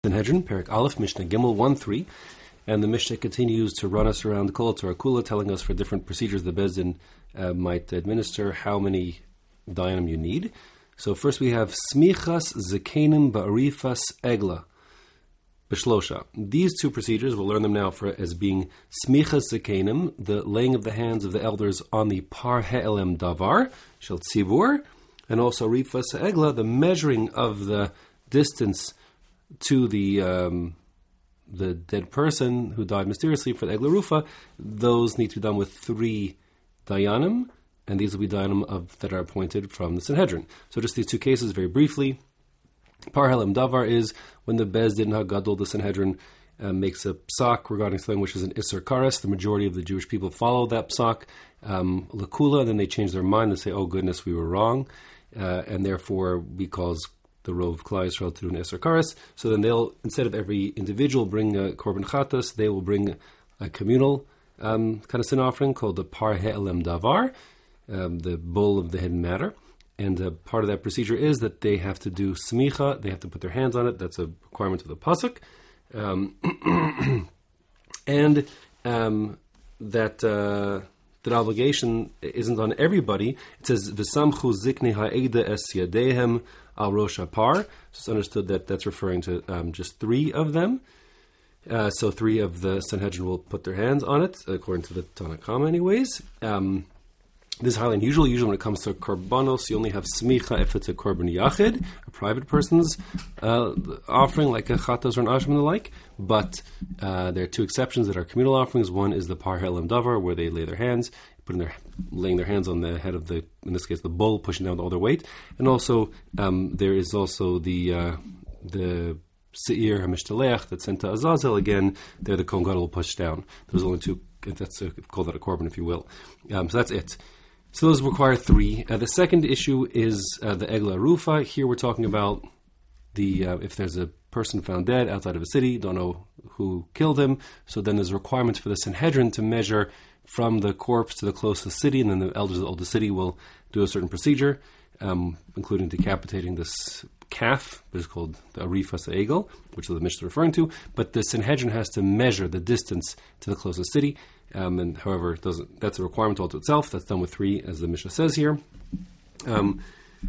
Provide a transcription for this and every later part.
Sanhedrin, Perek Aleph, Mishnah Gimel 1-3, and the Mishnah continues to run us around the Kol Torah Kula, telling us for different procedures the Beis Din might administer how many dayanim you need. So first we have Smichas Zekenim Ba'arifas Egla B'Shlosha. These two procedures, we'll learn them now as being Smichas Zekenim, the laying of the hands of the elders on the Par He'elem Davar, Shel Tzibur, and also Rifas Egla, the measuring of the distance to the dead person who died mysteriously for the Egla Rufa. Those need to be done with 3 dayanim, and these will be dayanim that are appointed from the Sanhedrin. So just these two cases, very briefly. Par He'elem Davar is when the Beis Din HaGadol, the Sanhedrin, makes a psak regarding something which is an Isser Kares. The majority of the Jewish people follow that psak, Lakula, and then they change their mind and say, oh goodness, we were wrong, and therefore we cause the Rov Klal Yisrael to do an Isser Kares. So then they'll, instead of every individual bring a Korban Chatas, they will bring a communal kind of sin offering called the Par He'elem Davar, the bull of the hidden matter. And part of that procedure is that they have to do smicha, they have to put their hands on it. That's a requirement of the pasuk. That obligation isn't on everybody. It says, V'samchu ziknei ha'eda es yadehem al rosh hapar. So it's understood that that's referring to just 3 of them. So 3 of the Sanhedrin will put their hands on it, according to the Tanna Kama anyways. This is highly unusual. Usually when it comes to korbanos, you only have smicha if it's a korban yachid, a private person's offering, like a chatos or an asham and the like. But there are 2 exceptions that are communal offerings. One is the Par He'elem Davar, where they lay their hands, laying their hands on the head of the, in this case, the bull, pushing down all their weight. And also, there is also the Seir HaMishtaleach that's sent to Azazel. Again, there the Kohen Gadol will push down. There's only 2, that's call that a korban, if you will. So that's it. So those require 3. The second issue is the Egla Rufa. Here we're talking about if there's a person found dead outside of a city, don't know who killed him, so then there's a requirement for the Sanhedrin to measure from the corpse to the closest city, and then the elders of the city will do a certain procedure, including decapitating this calf, which is called the Arifas Egel, which is the Mishnah referring to, but the Sanhedrin has to measure the distance to the closest city. And however, that's a requirement all to itself. That's done with 3, as the Mishnah says here. And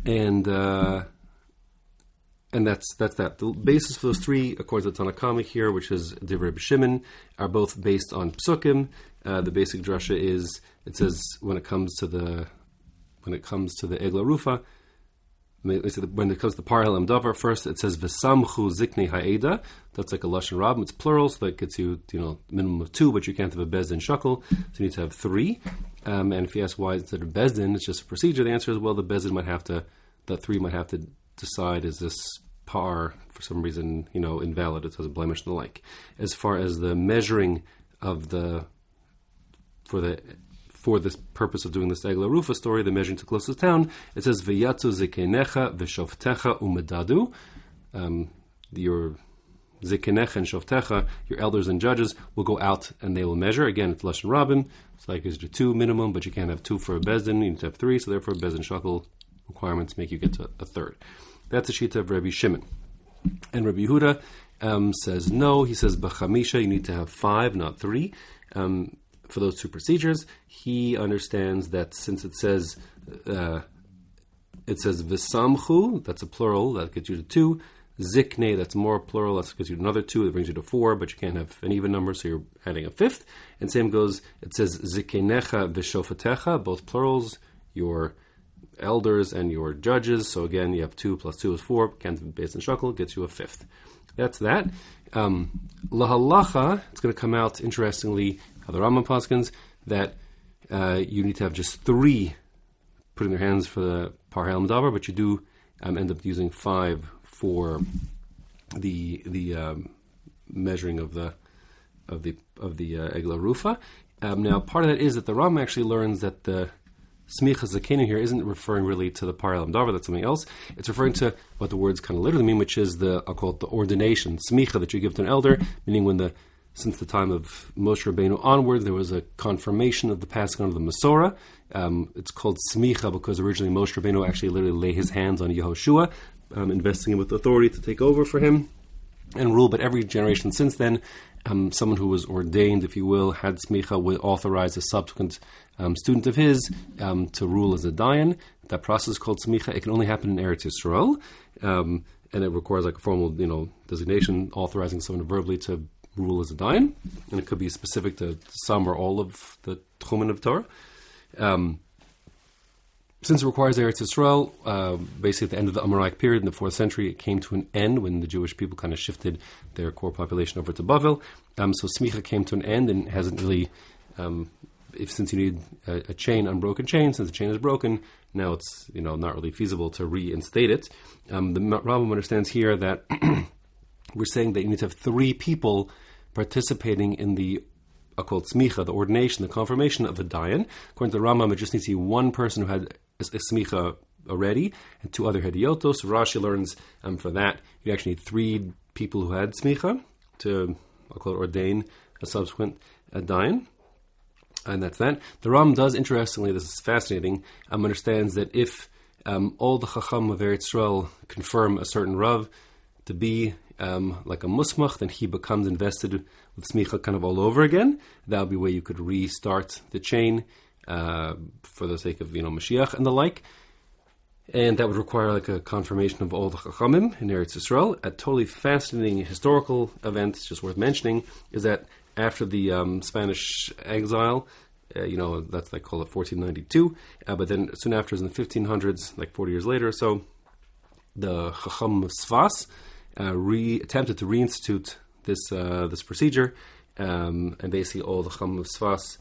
that's that. The basis for those 3, according to the Tanna Kama here, which is Divrei B'Shimon, are both based on psukim. The basic drasha is, it says when it comes to the Egla Rufa, when it comes to Par He'elem Davar, first it says V'samchu ziknei ha'eda. That's like a lashon rab. It's plural, so that gets you minimum of 2, but you can't have a Beis Din shakel, so you need to have 3. And if you ask why instead of Beis Din, it's just a procedure. The answer is, well, the Beis Din the 3 might have to decide, is this par for some reason invalid, it has a blemish and the like. As far as the measuring of for this purpose of doing this Egla Rufa story, the measuring to closest town, it says V'yatzu zikenecha v'shoftecha umedadu. Your zikenecha and shoftecha, your elders and judges, will go out and they will measure. Again, it's lashon rabim. It's like it's 2 minimum, but you can't have 2 for a Beis Din. You need to have 3. So therefore, Beis Din shakel requirements make you get to a 3rd. That's the shita of Rabbi Shimon. And Rabbi Yehuda says no. He says b'chamisha, you need to have 5, not 3. For those 2 procedures, he understands that since it says v'samchu, that's a plural, that gets you to 2. Zikne, that's more plural, that gets you to another 2, that brings you to 4, but you can't have an even number, so you're adding a 5th. And same goes, it says zikenecha v'shofetecha, both plurals, your elders and your judges. So again, you have 2 plus 2 is 4, can't have Beis Din shakel, gets you a 5th. That's that. Lahalacha, it's going to come out interestingly, how the Rambam paskins, that you need to have just 3 putting their hands for the Par He'elem Davar, but you do end up using 5 for the measuring of the Egla Rufa. Now, part of that is that the Rambam actually learns that the Smicha Zakenu here isn't referring really to the Par He'elem Davar, that's something else. It's referring to what the words kind of literally mean, which is I'll call it the ordination, Smicha, that you give to an elder, meaning since the time of Moshe Rabbeinu onward, there was a confirmation of the passing on of the Masorah. It's called Smicha because originally Moshe Rabbeinu actually literally lay his hands on Yehoshua, investing him with authority to take over for him. and rule. But every generation since then, someone who was ordained, if you will, had smicha, would authorize a subsequent student of his to rule as a dayan. That process is called smicha. It can only happen in Eretz Yisrael, and it requires like a formal, designation authorizing someone verbally to rule as a dayan, and it could be specific to some or all of the tchumen of Torah. Since it requires Eretz Yisrael, basically at the end of the Amoraic period in the 4th century, it came to an end when the Jewish people kind of shifted their core population over to Bavel. So smicha came to an end and hasn't really, since you need a chain, unbroken chain, since the chain is broken, now it's not really feasible to reinstate it. The Rambam understands here that we're saying that you need to have 3 people participating in the called smicha, the ordination, the confirmation of a dayan. According to the Rambam, it just needs to be one person who had a smicha already and 2 other hediotos. Rashi learns for that you actually need 3 people who had smicha to, I'll call it, ordain a subsequent dayan. And that's that. The Ram does, interestingly, this is fascinating, understands that if all the Chacham of Eretz Yisrael confirm a certain Rav to be like a musmach, then he becomes invested with smicha kind of all over again. That would be where you could restart the chain for the sake of Mashiach and the like. And that would require like a confirmation of all the Chachamim in Eretz Yisrael. A totally fascinating historical event, just worth mentioning, is that after the Spanish exile, that's like call it 1492, but then soon after, in the 1500s, like 40 years later or so, the Chacham of Sfas attempted to reinstitute this procedure, and basically all the Chacham of Sfas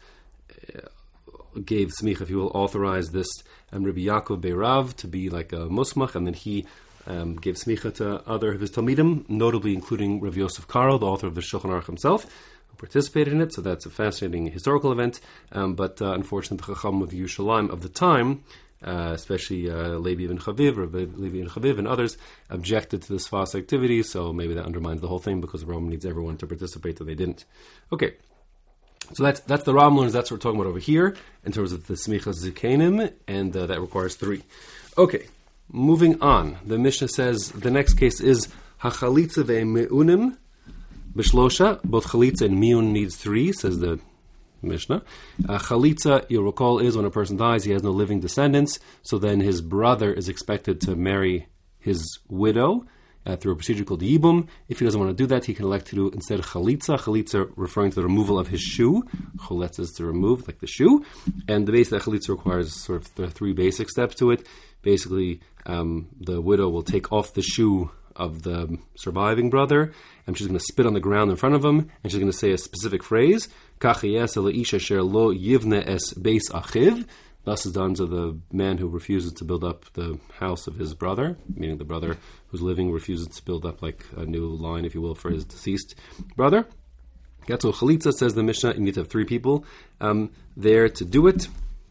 gave smicha, if you will, authorized this Rabbi Yaakov Beirav to be like a musmach, and then he gave smicha to other of his talmidim, notably including Rav Yosef Karo, the author of the Shulchan Aruch himself, who participated in it. So that's a fascinating historical event. But unfortunately, the Chacham of Yerushalayim of the time, especially Levi ibn Chaviv, Levi ibn Chaviv, and others, objected to this Sfas activity. So maybe that undermines the whole thing because Rome needs everyone to participate, and they didn't. Okay. So that's the Ramlans. That's what we're talking about over here in terms of the Smicha Zikanim, and that requires 3. Okay, moving on. The Mishnah says the next case is Hachalitza ve'meunim b'shlosha. Both Chalitza and Miun needs 3, says the Mishnah. Chalitza, you'll recall, is when a person dies, he has no living descendants, so then his brother is expected to marry his widow through a procedure called Yibum. If he doesn't want to do that, he can elect to do instead Chalitza. Chalitza referring to the removal of his shoe. Choletz is to remove, like the shoe. And the base that Chalitza requires sort of the 3 basic steps to it. Basically, the widow will take off the shoe of the surviving brother, and she's going to spit on the ground in front of him, and she's going to say a specific phrase, Kach yaseh le'isha asher lo yivne es beis achiv. Thus is done to the man who refuses to build up the house of his brother, meaning the brother who's living refuses to build up like a new line, if you will, for his deceased brother. That's what Chalitza says the Mishnah. You need to have 3 people there to do it.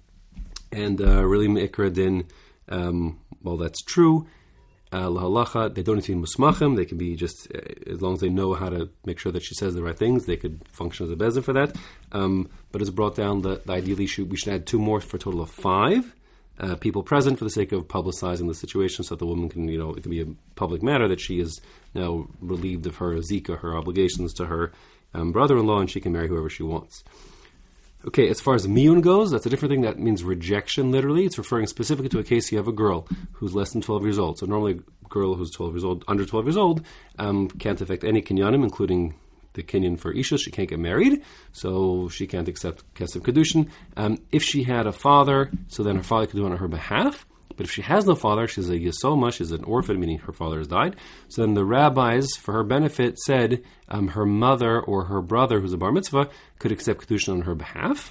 And really, Me'ikra Din, well, that's true. Lahalacha, they don't need to be musmachim. They can be just, as long as they know how to make sure that she says the right things, they could function as a bezin for that. But it's brought down that ideally we should add 2 more for a total of 5 people present for the sake of publicizing the situation, so that the woman can, it can be a public matter that she is now relieved of her zika, her obligations to her brother-in-law, and she can marry whoever she wants. Okay, as far as miyun goes, that's a different thing. That means rejection, literally. It's referring specifically to a case you have a girl who's less than 12 years old. So normally a girl who's 12 years old, under 12 years old, can't affect any kinyanim, including the kinyan for Isha. She can't get married, so she can't accept Kesef Kedushin. If she had a father, so then her father could do it on her behalf. But if she has no father, she's a Yesoma, she's an orphan, meaning her father has died. So then the rabbis, for her benefit, said her mother or her brother, who's a bar mitzvah, could accept Kedushin on her behalf.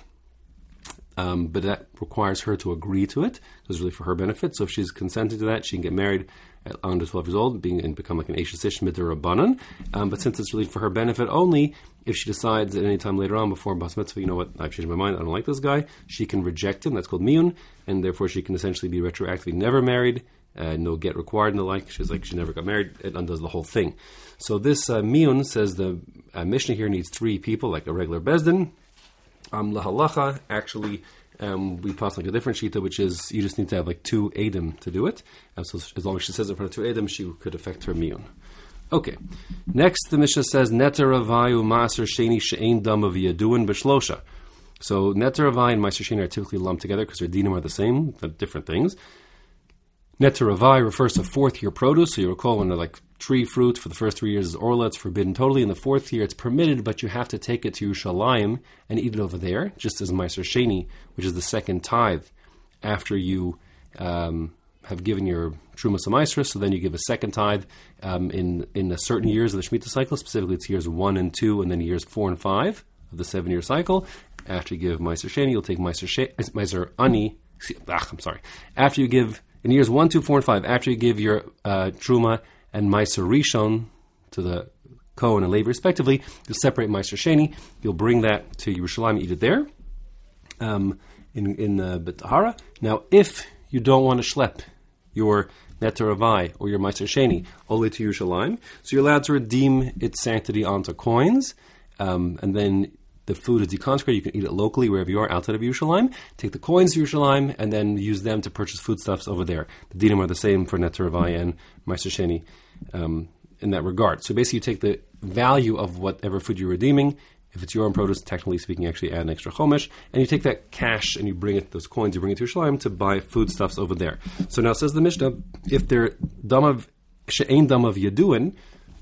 But that requires her to agree to it. It's really for her benefit. So if she's consenting to that, she can get married at under 12 years old and become like an Eishes Ish Midrabanan. But since it's really for her benefit only, if she decides at any time later on before Bas Mitzvah, you know what, I've changed my mind, I don't like this guy, she can reject him. That's called miyun, and therefore she can essentially be retroactively never married, no get required and the like. She's like, she never got married. It undoes the whole thing. So this miyun says the Mishnah here needs 3 people, like a regular bezdin. Lahalacha, actually, we pass like a different shita, which is you just need to have like 2 edim to do it. So as long as she says in front of 2 edim, she could affect her miyun. Okay. Next, the Mishnah says, Neter Ravai u'Maaser Sheni she'ein dam of Yaduin b'shlosha. So Neter Ravai and Maaser Sheni are typically lumped together because their dinim are the same, but different things. Neter Ravai refers to fourth-year produce. So you recall when they're like tree fruit for the first 3 years is orla, it's forbidden totally. In the fourth year, it's permitted, but you have to take it to Yerushalayim and eat it over there, just as Maaser Sheni, which is the second tithe after you have given your Trumas Amaisra, so then you give a second tithe in the certain years of the Shemitah cycle, specifically it's years 1 and 2, and then years 4 and 5 of the 7-year cycle. After you give Maaser Sheni, you'll take Maaser Ani. After you give, in years 1, 2, 4, and 5, after you give your Truma and Maaser Rishon to the Kohen and Levi respectively, you'll separate Maaser Sheni, you'll bring that to Yerushalayim, eat it there, in Bet Tahara. Now, if you don't want to schlep your Neter Ravai or your Maaser Sheni all the way to Yerushalayim, so you're allowed to redeem its sanctity onto coins, and then the food is deconsecrated. You can eat it locally wherever you are outside of Yerushalayim. Take the coins to Yerushalayim and then use them to purchase foodstuffs over there. The dinim are the same for Neter Ravai and Maaser Sheni in that regard. So basically, you take the value of whatever food you're redeeming. If it's your own produce, technically speaking, actually add an extra chomesh, and you take that cash and you bring it, those coins, you bring it to Yerushalayim to buy foodstuffs over there. So now says the Mishnah, if they're she'ein dam of Yaduin,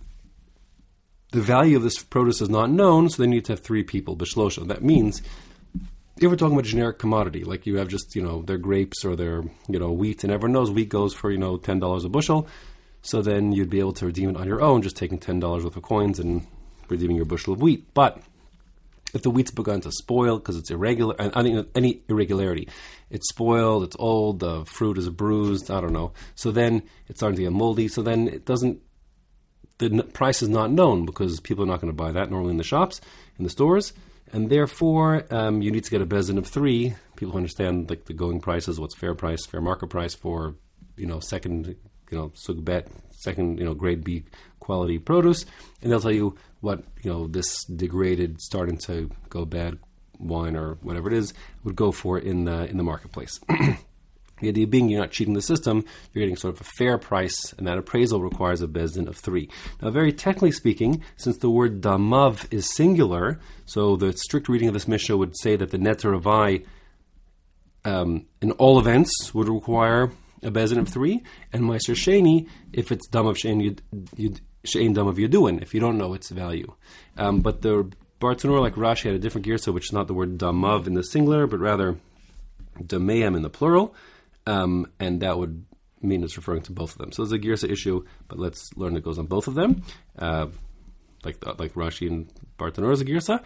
the value of this produce is not known, so they need to have 3 people, b'shlosha. That means, if we're talking about generic commodity, like you have just, their grapes or their, wheat, and everyone knows wheat goes for, $10 a bushel, so then you'd be able to redeem it on your own, just taking $10 worth of coins and redeeming your bushel of wheat. But if the wheat's begun to spoil because it's irregular, and I think any irregularity, it's spoiled, it's old, the fruit is bruised, I don't know. So then it's starting to get moldy. So then the price is not known because people are not going to buy that normally in the shops, in the stores, and therefore you need to get a bezin of 3 people who understand like the going prices, what's fair price, fair market price for second sugbet, second grade B quality produce, and they'll tell you what this degraded, starting to go bad wine or whatever it is would go for in the marketplace. The idea being you're not cheating the system, you're getting sort of a fair price, and that appraisal requires a bezdin of 3. Now, very technically speaking, since the word damav is singular, so the strict reading of this Mishnah would say that the Neter Ravai, in all events, would require a bezdin of 3, and Maaser Sheni, if it's damav she'ein dam of Yaduin, if you don't know its value. But the Bartanur, like Rashi, had a different girsa, which is not the word damav in the singular, but rather dameam in the plural. And that would mean it's referring to both of them. So there's a girsa issue, but let's learn it goes on both of them. Like Rashi and Bartanur is a girsa.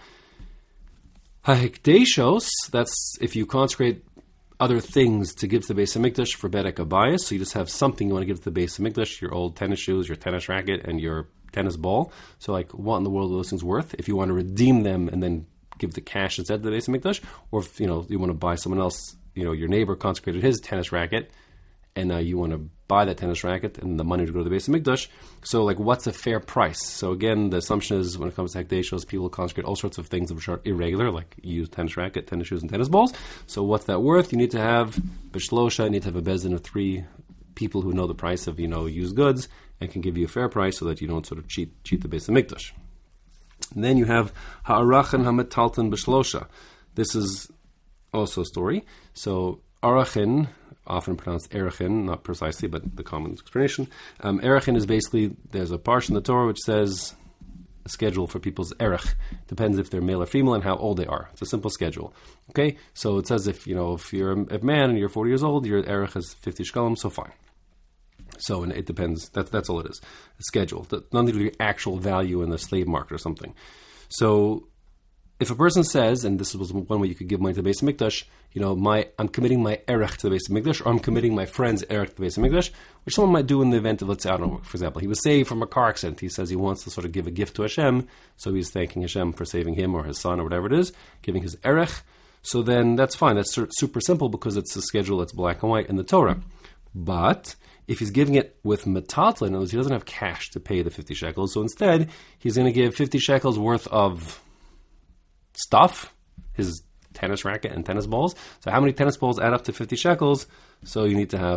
Ha'hekdeshos, that's if you consecrate other things to give to the Beis HaMikdash for Bedek Abayis. So you just have something you want to give to the Beis HaMikdash, your old tennis shoes, your tennis racket, and your tennis ball. So what in the world are those things worth? If you want to redeem them and then give the cash instead to the Beis HaMikdash, or if you want to buy someone else, your neighbor consecrated his tennis racket, and you want to buy that tennis racket and the money to go to the Beis HaMikdash. So what's a fair price? So again, the assumption is when it comes to Hekdeshos, people consecrate all sorts of things which are irregular, like you use tennis racket, tennis shoes, and tennis balls. So what's that worth? You need to have b'shlosha, you need to have a bezdin of 3 people who know the price of used goods and can give you a fair price so that you don't sort of cheat the Beis HaMikdash. And then you have ha'arachan ha'metalton b'shlosha. This is also a story. So arachin, often pronounced erachin, not precisely, but the common explanation. Erachin is basically, there's a parsha in the Torah which says a schedule for people's erech. Depends if they're male or female and how old they are. It's a simple schedule. Okay, so it says if you're a man and you're 40 years old, your erech is 50 shekalim, so fine. So and it depends. That's all it is. A schedule. Nothing to do with the actual value in the slave market or something. So if a person says, and this was one way you could give money to the Beis HaMikdash, I'm committing my erech to the Beis HaMikdash, or I'm committing my friend's erech to the Beis HaMikdash, which someone might do in the event of, let's say, I don't know, for example, he was saved from a car accident. He says he wants to sort of give a gift to Hashem, so he's thanking Hashem for saving him or his son or whatever it is, giving his erech. So then that's fine. That's super simple because it's a schedule that's black and white in the Torah. But if he's giving it with metatla, in other words, he doesn't have cash to pay the 50 shekels, so instead he's going to give 50 shekels worth of stuff, his tennis racket and tennis balls. So how many tennis balls add up to 50 shekels? So you need to have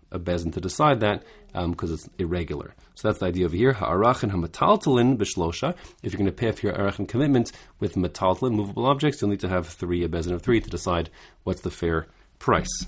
a bezin to decide that because it's irregular. So that's the idea over here. Ha'arachin ha'metaltalin b'shlosha. If you're going to pay for your arachin commitment with metaltalin, movable objects, you'll need to have a bezin of 3 to decide what's the fair price.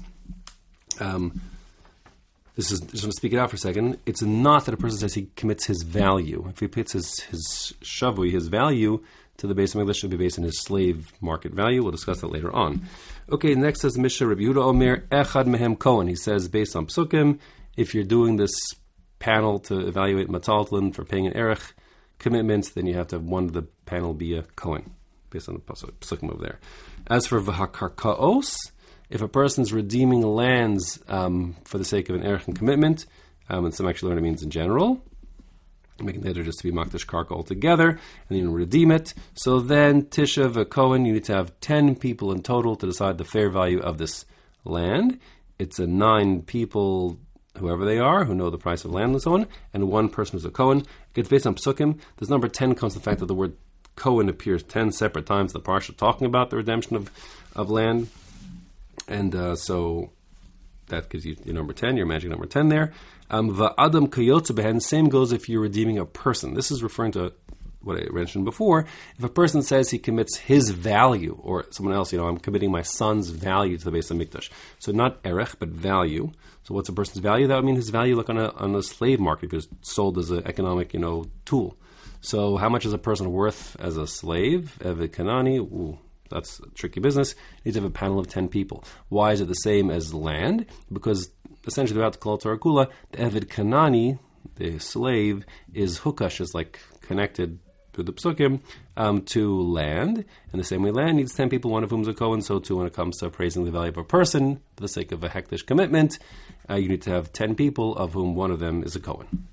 This is just going to speak it out for a second. It's not that a person says he commits his value. If he puts his shavui, his value, to the base of English, should be based on his slave market value. We'll discuss that later on. Okay, next says Mishnah Rabbi Yehuda Omer Echad Mehem Kohen. He says, based on Psukim, if you're doing this panel to evaluate metaltalin for paying an erech commitment, then you have to have one of the panel be a Kohen, based on the Psukim over there. As for V'hakarkaos, if a person's redeeming lands for the sake of an erech commitment, and some actually learn it means in general, making the just to be makdash karka altogether, and then you redeem it. So then, Tisha v'Kohen, you need to have 10 people in total to decide the fair value of this land. It's 9 people, whoever they are, who know the price of land and so on, and 1 person who's a Kohen. It's based on Psukim. This number 10 comes from the fact that the word Kohen appears 10 separate times in the parsha talking about the redemption of land. And so that gives you your number 10, your magic number 10 there. Va'adam kayotze behen, same goes if you're redeeming a person. This is referring to what I mentioned before. If a person says he commits his value, or someone else, I'm committing my son's value to the Beis HaMikdash. So not erech, but value. So what's a person's value? That would mean his value like on a slave market, because it's sold as an economic, tool. So how much is a person worth as a slave? Eved Kanani, that's a tricky business. You need to have a panel of 10 people. Why is it the same as land? Because essentially throughout the Kol Torah Kula, the Eved Kanani, the slave, is hukash, is like connected through the Psukim to land. In the same way, land needs 10 people, one of whom is a Kohen. So too, when it comes to appraising the value of a person for the sake of a hekdesh commitment, you need to have 10 people, of whom one of them is a Kohen.